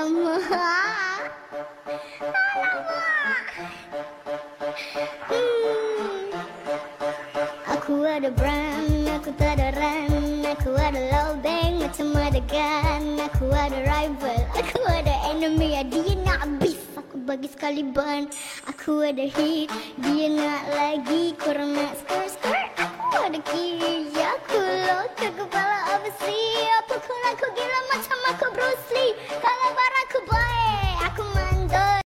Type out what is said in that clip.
Alamak. Aku ada brand, aku tak ada rent. Aku ada lobeng macam ada gun. Aku ada rival, aku ada enemy. Dia nak beef, aku bagi sekali ban. Aku ada hit, dia nak lagi. Korang nak skirt. Aku ada key, aku loka kepala apa sih? Apa korang kau gila macam aku Bruce Lee?